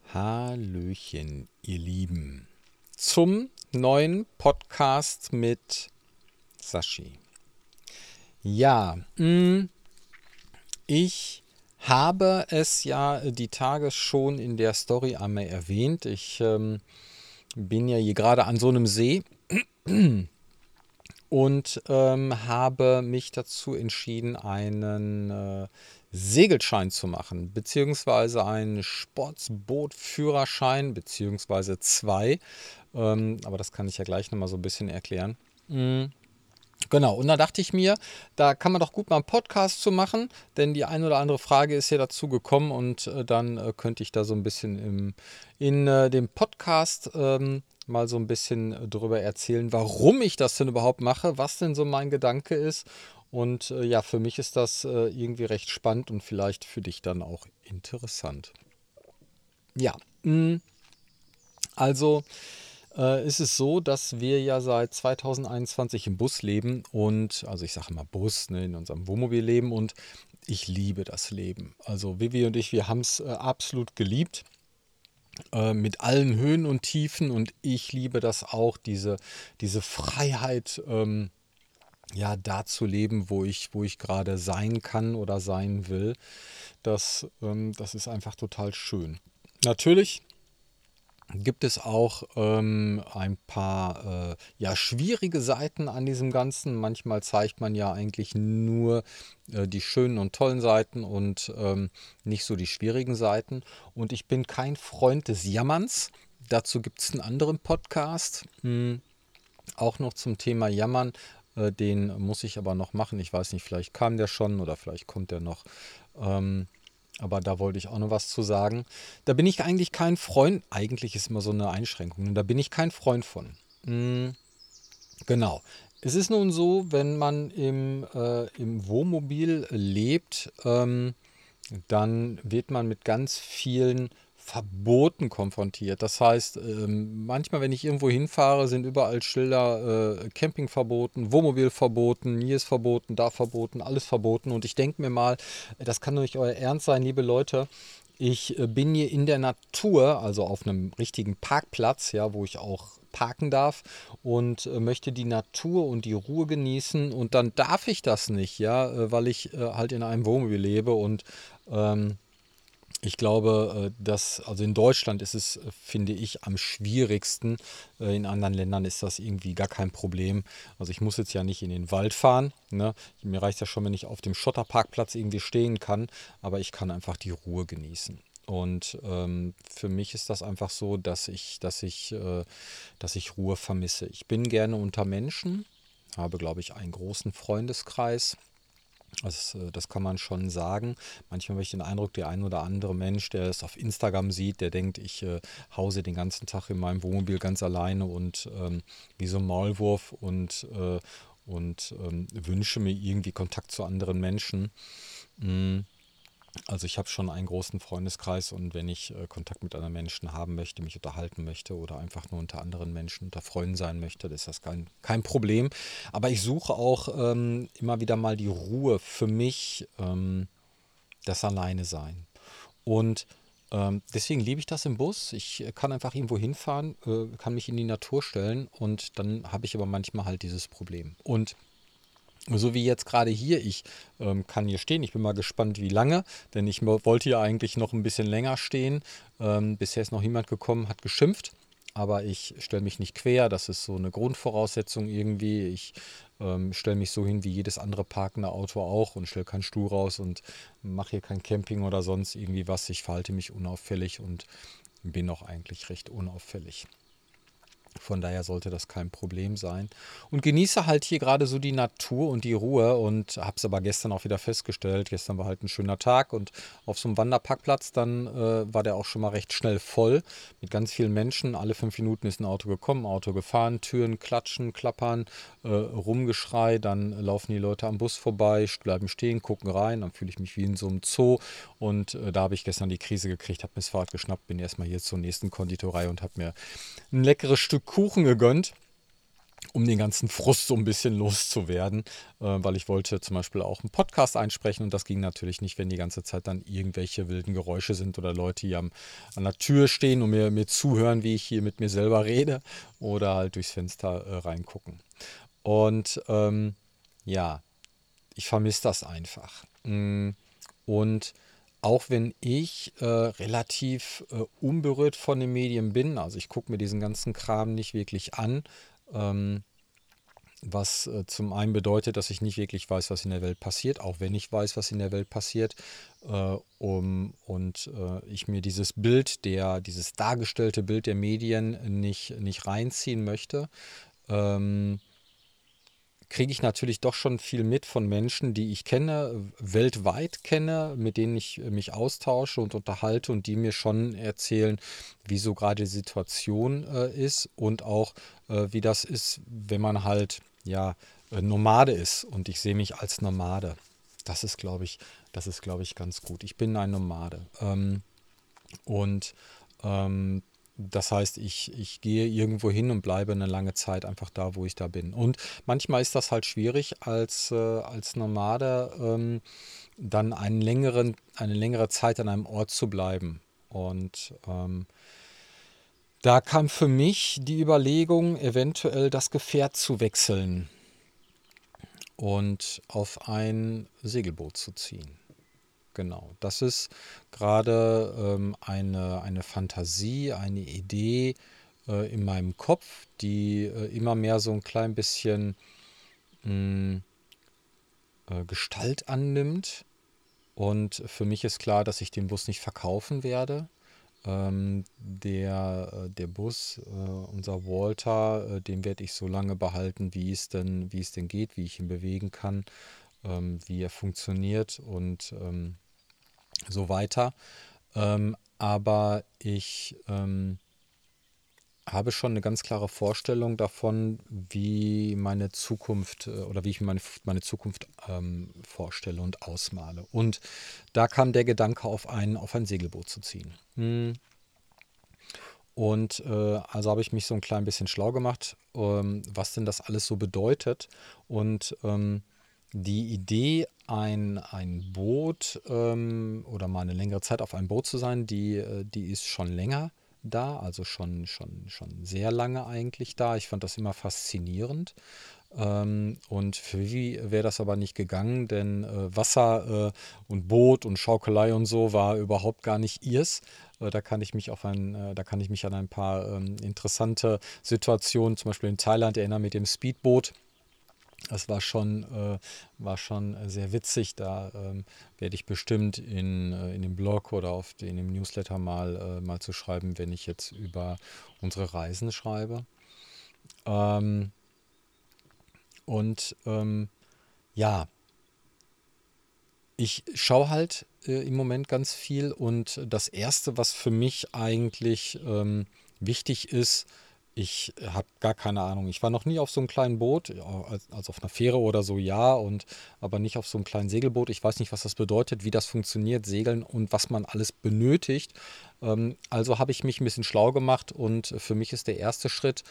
Hallöchen, ihr Lieben, zum neuen Podcast mit Sashi. Ja, ich habe es ja die Tage schon in der Story einmal erwähnt. Ich bin ja hier gerade an so einem See und habe mich dazu entschieden, einen Segelschein zu machen, beziehungsweise einen Sportbootführerschein, beziehungsweise zwei. Aber das kann ich ja gleich nochmal so ein bisschen erklären. Genau, und da dachte ich mir, da kann man doch gut mal einen Podcast zu machen, denn die eine oder andere Frage ist ja dazu gekommen und dann könnte ich da so ein bisschen in dem Podcast mal so ein bisschen drüber erzählen, warum ich das denn überhaupt mache, was denn so mein Gedanke ist. Und ja, für mich ist das irgendwie recht spannend und vielleicht für dich dann auch interessant. Ja, also ist es so, dass wir ja seit 2021 im Bus leben und, also ich sage immer Bus, ne, in unserem Wohnmobil leben und ich liebe das Leben. Also Vivi und ich, wir haben es absolut geliebt, mit allen Höhen und Tiefen und ich liebe das auch, diese Freiheit, ja, da zu leben, wo ich gerade sein kann oder sein will. Das ist einfach total schön. Natürlich gibt es auch ein paar ja, schwierige Seiten an diesem Ganzen. Manchmal zeigt man ja eigentlich nur die schönen und tollen Seiten und nicht so die schwierigen Seiten. Und ich bin kein Freund des Jammerns. Dazu gibt es einen anderen Podcast, auch noch zum Thema Jammern. Den muss ich aber noch machen. Ich weiß nicht, vielleicht kam der schon oder vielleicht kommt der noch. Aber da wollte ich auch noch was zu sagen. Da bin ich eigentlich kein Freund. Eigentlich ist immer so eine Einschränkung. Da bin ich kein Freund von. Genau. Es ist nun so, wenn man im Wohnmobil lebt, dann wird man mit ganz vielen Verboten konfrontiert. Das heißt, manchmal, wenn ich irgendwo hinfahre, sind überall Schilder, Camping verboten, Wohnmobil verboten, hier ist verboten, da verboten, alles verboten. Und ich denke mir mal, das kann doch nicht euer Ernst sein, liebe Leute. Ich bin hier in der Natur, also auf einem richtigen Parkplatz, ja, wo ich auch parken darf und möchte die Natur und die Ruhe genießen und dann darf ich das nicht, ja, weil ich halt in einem Wohnmobil lebe und ähm, ich glaube, dass, also in Deutschland ist es, finde ich, am schwierigsten. In anderen Ländern ist das irgendwie gar kein Problem. Also ich muss jetzt ja nicht in den Wald fahren. Ne? Mir reicht ja schon, wenn ich auf dem Schotterparkplatz irgendwie stehen kann, aber ich kann einfach die Ruhe genießen. Und für mich ist das einfach so, dass ich Ruhe vermisse. Ich bin gerne unter Menschen, habe, glaube ich, einen großen Freundeskreis. Das kann man schon sagen. Manchmal habe ich den Eindruck, der ein oder andere Mensch, der es auf Instagram sieht, der denkt, ich hause den ganzen Tag in meinem Wohnmobil ganz alleine und wie so ein Maulwurf und wünsche mir irgendwie Kontakt zu anderen Menschen. Mm, Also ich habe schon einen großen Freundeskreis und wenn ich Kontakt mit anderen Menschen haben möchte, mich unterhalten möchte oder einfach nur unter anderen Menschen, unter Freunden sein möchte, dann ist das kein Problem. Aber ich suche auch immer wieder mal die Ruhe für mich, das Alleine sein. Und deswegen liebe ich das im Bus. Ich kann einfach irgendwo hinfahren, kann mich in die Natur stellen und dann habe ich aber manchmal halt dieses Problem. Und so wie jetzt gerade hier, ich kann hier stehen. Ich bin mal gespannt, wie lange, denn ich wollte ja eigentlich noch ein bisschen länger stehen. Bisher ist noch niemand gekommen, hat geschimpft, aber ich stelle mich nicht quer. Das ist so eine Grundvoraussetzung irgendwie. Ich stelle mich so hin wie jedes andere parkende Auto auch und stelle keinen Stuhl raus und mache hier kein Camping oder sonst irgendwie was. Ich verhalte mich unauffällig und bin auch eigentlich recht unauffällig. Von daher sollte das kein Problem sein. Und genieße halt hier gerade so die Natur und die Ruhe und habe es aber gestern auch wieder festgestellt. Gestern war halt ein schöner Tag und auf so einem Wanderparkplatz, dann war der auch schon mal recht schnell voll mit ganz vielen Menschen. Alle 5 Minuten ist ein Auto gekommen, Auto gefahren, Türen klatschen, klappern, Rumgeschrei. Dann laufen die Leute am Bus vorbei, bleiben stehen, gucken rein. Dann fühle ich mich wie in so einem Zoo. Und da habe ich gestern die Krise gekriegt, habe mir das Fahrrad geschnappt, bin erstmal hier zur nächsten Konditorei und habe mir ein leckeres Stück Kuchen gegönnt um den ganzen Frust so ein bisschen loszuwerden, weil ich wollte zum Beispiel auch einen Podcast einsprechen und das ging natürlich nicht, wenn die ganze Zeit dann irgendwelche wilden Geräusche sind oder Leute hier an der Tür stehen und mir zuhören, wie ich hier mit mir selber rede oder halt durchs Fenster reingucken. Und ja, ich vermisse das einfach. Und auch wenn ich relativ unberührt von den Medien bin, also ich gucke mir diesen ganzen Kram nicht wirklich an, ähm, was zum einen bedeutet, dass ich nicht wirklich weiß, was in der Welt passiert, auch wenn ich weiß, was in der Welt passiert, und ich mir dieses dieses dargestellte Bild der Medien nicht reinziehen möchte. Ähm, Kriege ich natürlich doch schon viel mit von Menschen, die ich kenne, weltweit kenne, mit denen ich mich austausche und unterhalte und die mir schon erzählen, wie so gerade die Situation ist und auch wie das ist, wenn man halt ja Nomade ist und ich sehe mich als Nomade. Das ist, glaube ich, ganz gut. Ich bin ein Nomade. Und das heißt, ich gehe irgendwo hin und bleibe eine lange Zeit einfach da, wo ich da bin. Und manchmal ist das halt schwierig, als Nomade dann eine längere Zeit an einem Ort zu bleiben. Und da kam für mich die Überlegung, eventuell das Gefährt zu wechseln und auf ein Segelboot zu ziehen. Genau, das ist gerade eine Fantasie, eine Idee in meinem Kopf, die immer mehr so ein klein bisschen mh, Gestalt annimmt. Und für mich ist klar, dass ich den Bus nicht verkaufen werde. Der Bus, unser Walter, den werde ich so lange behalten, wie es denn geht, wie ich ihn bewegen kann, wie er funktioniert und so weiter. Aber ich habe schon eine ganz klare Vorstellung davon, wie meine Zukunft oder wie ich mir meine Zukunft vorstelle und ausmale. Und da kam der Gedanke, auf ein Segelboot zu ziehen. Und also habe ich mich so ein klein bisschen schlau gemacht, was denn das alles so bedeutet. Und die Idee, ein Boot oder mal eine längere Zeit auf einem Boot zu sein, die ist schon länger da, also schon sehr lange eigentlich da. Ich fand das immer faszinierend. Und für Vivi wäre das aber nicht gegangen, denn Wasser und Boot und Schaukelei und so war überhaupt gar nicht ihrs. Da kann ich mich an ein paar interessante Situationen, zum Beispiel in Thailand, erinnern mit dem Speedboot. Das war schon sehr witzig. Da werde ich bestimmt in dem Blog oder in dem Newsletter mal zu schreiben, wenn ich jetzt über unsere Reisen schreibe. Ähm, und ja, ich schaue halt im Moment ganz viel und das Erste, was für mich eigentlich wichtig ist, ich habe gar keine Ahnung. Ich war noch nie auf so einem kleinen Boot, ja, als auf einer Fähre oder so, ja, aber nicht auf so einem kleinen Segelboot. Ich weiß nicht, was das bedeutet, wie das funktioniert, Segeln und was man alles benötigt. Also habe ich mich ein bisschen schlau gemacht und für mich ist der erste Schritt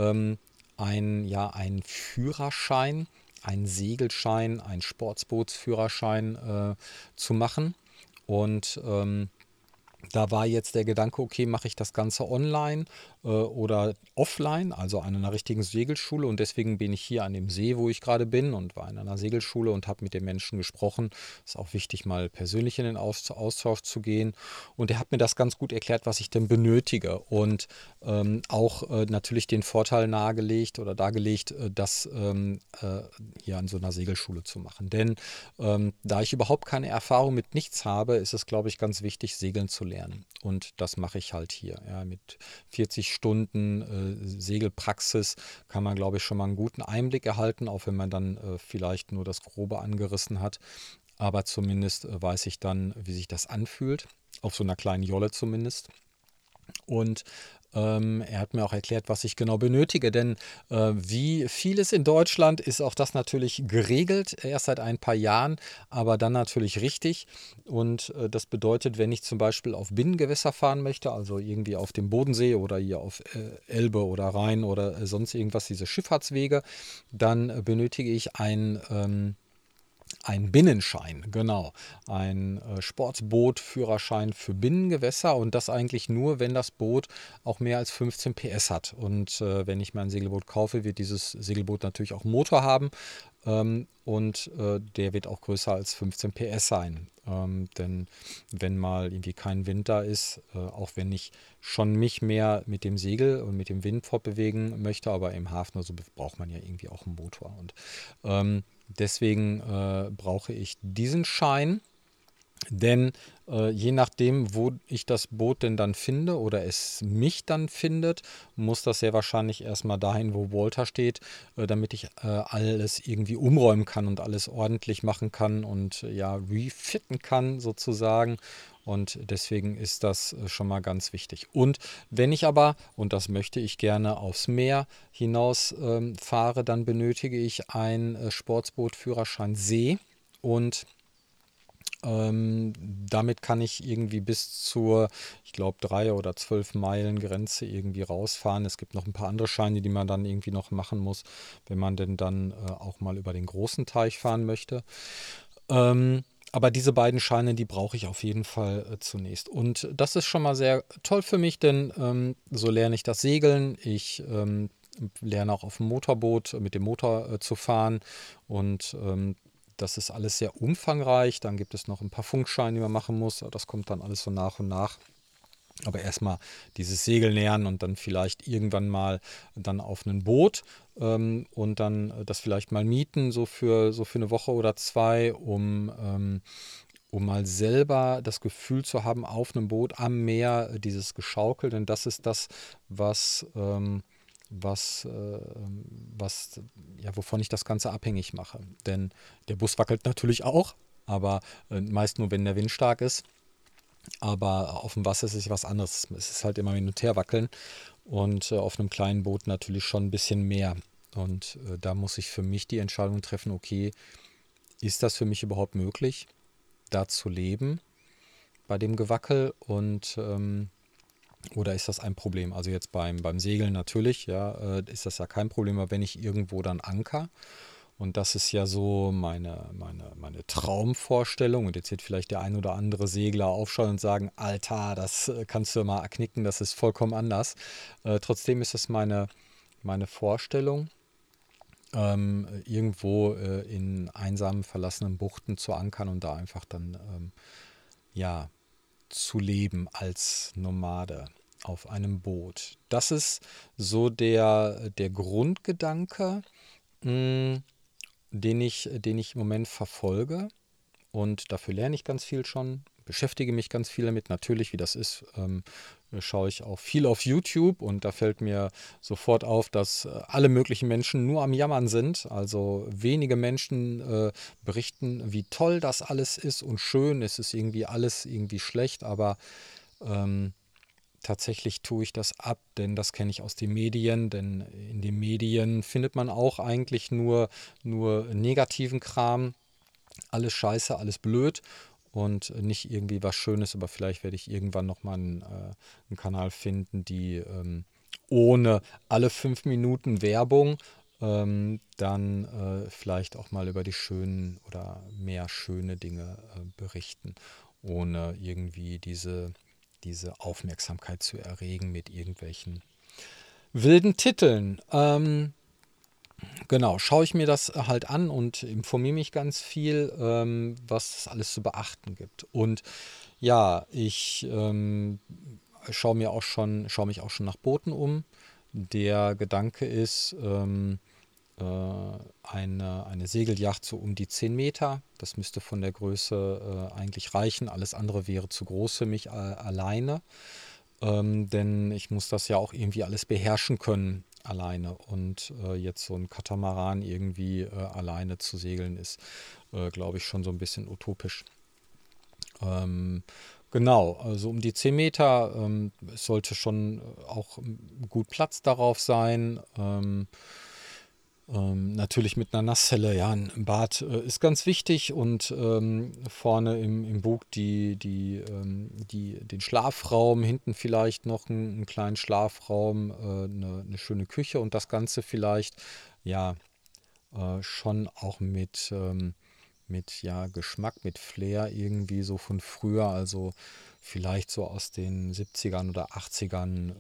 ein Führerschein, einen Segelschein, einen Sportsbootsführerschein zu machen. Und da war jetzt der Gedanke, okay, mache ich das Ganze online oder offline, also an einer richtigen Segelschule. Und deswegen bin ich hier an dem See, wo ich gerade bin und war in einer Segelschule und habe mit den Menschen gesprochen. Ist auch wichtig, mal persönlich in den Austausch zu gehen. Und er hat mir das ganz gut erklärt, was ich denn benötige. Und auch natürlich den Vorteil nahegelegt oder dargelegt, das hier an so einer Segelschule zu machen. Denn da ich überhaupt keine Erfahrung mit nichts habe, ist es, glaube ich, ganz wichtig, segeln zu lernen. Und das mache ich halt hier. Ja, mit 40 Stunden Segelpraxis kann man, glaube ich, schon mal einen guten Einblick erhalten, auch wenn man dann vielleicht nur das Grobe angerissen hat. Aber zumindest weiß ich dann, wie sich das anfühlt, auf so einer kleinen Jolle zumindest. Und Er hat mir auch erklärt, was ich genau benötige, denn wie vieles in Deutschland ist auch das natürlich geregelt, erst seit ein paar Jahren, aber dann natürlich richtig. Und das bedeutet, wenn ich zum Beispiel auf Binnengewässer fahren möchte, also irgendwie auf dem Bodensee oder hier auf Elbe oder Rhein oder sonst irgendwas, diese Schifffahrtswege, dann benötige ich ein Binnenschein, genau. Ein Sportbootführerschein für Binnengewässer und das eigentlich nur, wenn das Boot auch mehr als 15 PS hat. Und wenn ich mein Segelboot kaufe, wird dieses Segelboot natürlich auch einen Motor haben und der wird auch größer als 15 PS sein. Denn wenn mal irgendwie kein Wind da ist, auch wenn ich schon mich mehr mit dem Segel und mit dem Wind fortbewegen möchte, aber im Hafen oder so braucht man ja irgendwie auch einen Motor. Und deswegen brauche ich diesen Schein, denn je nachdem, wo ich das Boot denn dann finde oder es mich dann findet, muss das sehr wahrscheinlich erstmal dahin, wo Walter steht, damit ich alles irgendwie umräumen kann und alles ordentlich machen kann und ja, refitten kann sozusagen. Und deswegen ist das schon mal ganz wichtig. Und wenn ich aber, und das möchte ich gerne, aufs Meer hinaus fahre, dann benötige ich einen Sportbootführerschein See und damit kann ich irgendwie bis zur, ich glaube, 3 oder 12 Meilen Grenze irgendwie rausfahren. Es gibt noch ein paar andere Scheine, die man dann irgendwie noch machen muss, wenn man denn dann auch mal über den großen Teich fahren möchte. Aber diese beiden Scheine, die brauche ich auf jeden Fall zunächst. Und das ist schon mal sehr toll für mich, denn so lerne ich das Segeln. Ich lerne auch auf dem Motorboot mit dem Motor zu fahren und das ist alles sehr umfangreich. Dann gibt es noch ein paar Funkscheine, die man machen muss. Das kommt dann alles so nach und nach. Aber erstmal dieses Segeln lernen und dann vielleicht irgendwann mal dann auf ein Boot und dann das vielleicht mal mieten, so für eine Woche oder zwei, um mal selber das Gefühl zu haben, auf einem Boot am Meer, dieses Geschaukel, denn das ist das, was, was, was, ja, wovon ich das Ganze abhängig mache. Denn der Bus wackelt natürlich auch, aber meist nur, wenn der Wind stark ist. Aber auf dem Wasser ist es was anderes. Es ist halt immer hin und her wackeln und auf einem kleinen Boot natürlich schon ein bisschen mehr. Und da muss ich für mich die Entscheidung treffen, okay, ist das für mich überhaupt möglich, da zu leben bei dem Gewackel und oder ist das ein Problem? Also jetzt beim Segeln natürlich, ja, ist das ja kein Problem, aber wenn ich irgendwo dann anker, und das ist ja so meine Traumvorstellung. Und jetzt wird vielleicht der ein oder andere Segler aufschauen und sagen, Alter, das kannst du mal knicken, das ist vollkommen anders. Trotzdem ist es meine Vorstellung, irgendwo in einsamen, verlassenen Buchten zu ankern und da einfach dann ja, zu leben als Nomade auf einem Boot. Das ist so der Grundgedanke, mh, den ich im Moment verfolge. Und dafür lerne ich ganz viel schon, beschäftige mich ganz viel damit. Natürlich, wie das ist, schaue ich auch viel auf YouTube und da fällt mir sofort auf, dass alle möglichen Menschen nur am Jammern sind. Also wenige Menschen berichten, wie toll das alles ist und schön. Es ist irgendwie alles irgendwie schlecht, aber ähm, tatsächlich tue ich das ab, denn das kenne ich aus den Medien, denn in den Medien findet man auch eigentlich nur negativen Kram, alles scheiße, alles blöd und nicht irgendwie was Schönes, aber vielleicht werde ich irgendwann nochmal einen Kanal finden, die ohne alle 5 Minuten Werbung dann vielleicht auch mal über die schönen oder mehr schöne Dinge berichten, ohne irgendwie diese Aufmerksamkeit zu erregen mit irgendwelchen wilden Titeln. Genau, schaue ich mir das halt an und informiere mich ganz viel, was es alles zu beachten gibt. Und ja, ich schaue mich auch schon nach Booten um. Der Gedanke ist, eine Segelyacht so um die 10 Meter. Das müsste von der Größe eigentlich reichen. Alles andere wäre zu groß für mich alleine. Denn ich muss das ja auch irgendwie alles beherrschen können alleine. Und jetzt so ein Katamaran irgendwie alleine zu segeln ist, glaube ich, schon so ein bisschen utopisch. Ähm, Genau, also um die 10 Meter. Es sollte schon auch gut Platz darauf sein. Natürlich mit einer Nasszelle, ja, ein Bad ist ganz wichtig und vorne im Bug den Schlafraum, hinten vielleicht noch einen kleinen Schlafraum, eine schöne Küche und das Ganze vielleicht, ja, schon auch mit ja, Geschmack, mit Flair irgendwie so von früher, also vielleicht so aus den 70ern oder 80ern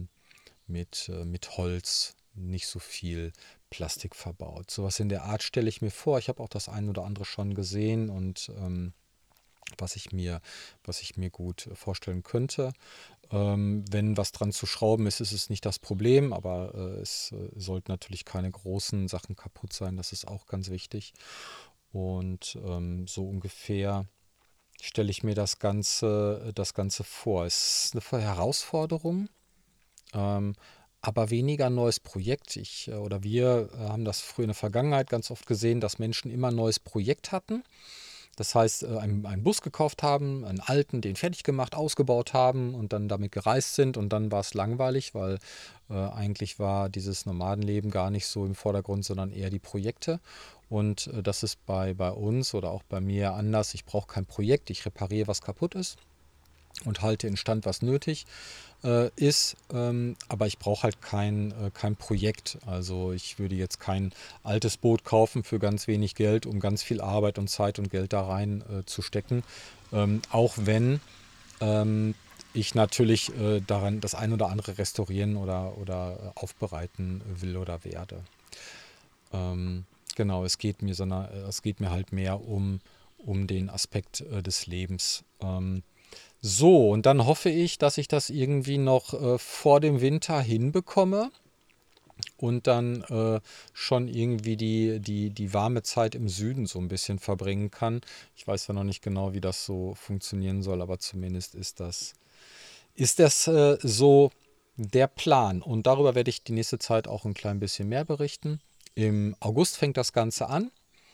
mit Holz, nicht so viel Plastik verbaut. Sowas in der Art stelle ich mir vor. Ich habe auch das ein oder andere schon gesehen und was ich mir gut vorstellen könnte. Wenn was dran zu schrauben ist, ist es nicht das Problem, aber es sollten natürlich keine großen Sachen kaputt sein. Das ist auch ganz wichtig. Und so ungefähr stelle ich mir das Ganze vor. Es ist eine Herausforderung, ähm, aber weniger ein neues Projekt. Oder wir haben das früher in der Vergangenheit ganz oft gesehen, dass Menschen immer ein neues Projekt hatten. Das heißt, einen Bus gekauft haben, einen alten, den fertig gemacht, ausgebaut haben und dann damit gereist sind. Und dann war es langweilig, weil eigentlich war dieses Nomadenleben gar nicht so im Vordergrund, sondern eher die Projekte. Und das ist bei uns oder auch bei mir anders. Ich brauche kein Projekt, ich repariere, was kaputt ist und halte instand, was nötig ist. Aber ich brauche halt kein Projekt. Also ich würde jetzt kein altes Boot kaufen für ganz wenig Geld, um ganz viel Arbeit und Zeit und Geld da rein zu stecken. Auch wenn ich natürlich daran das ein oder andere restaurieren oder aufbereiten will oder werde. Ähm, genau, es geht mir halt mehr um den Aspekt des Lebens. So, und dann hoffe ich, dass ich das irgendwie noch vor dem Winter hinbekomme und dann schon irgendwie die warme Zeit im Süden so ein bisschen verbringen kann. Ich weiß ja noch nicht genau, wie das so funktionieren soll, aber zumindest ist das so der Plan. Und darüber werde ich die nächste Zeit auch ein klein bisschen mehr berichten. Im August fängt das Ganze an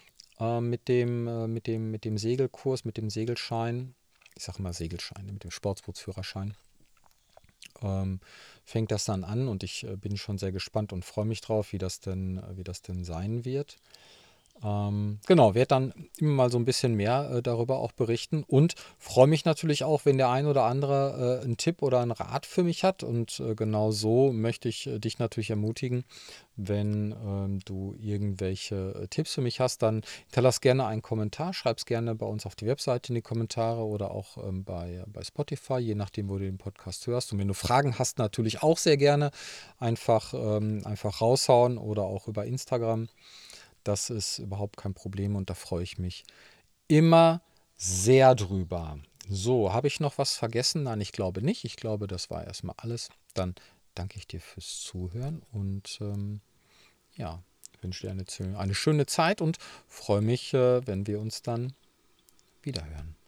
mit dem Segelkurs, mit dem Segelschein. Ich sage mal Segelschein, mit dem Sportsbootsführerschein. ähm, Fängt das dann an und ich bin schon sehr gespannt und freue mich drauf, wie das denn sein wird. Genau, werde dann immer mal so ein bisschen mehr darüber auch berichten und freue mich natürlich auch, wenn der ein oder andere einen Tipp oder einen Rat für mich hat. Und genau so möchte ich dich natürlich ermutigen, wenn du irgendwelche Tipps für mich hast, dann hinterlass gerne einen Kommentar, schreib es gerne bei uns auf die Webseite in die Kommentare oder auch bei Spotify, je nachdem, wo du den Podcast hörst. Und wenn du Fragen hast, natürlich auch sehr gerne einfach raushauen oder auch über Instagram. Das ist überhaupt kein Problem und da freue ich mich immer sehr drüber. So, habe ich noch was vergessen? Nein, ich glaube nicht. Ich glaube, das war erstmal alles. Dann danke ich dir fürs Zuhören und ja, wünsche dir eine schöne Zeit und freue mich, wenn wir uns dann wiederhören.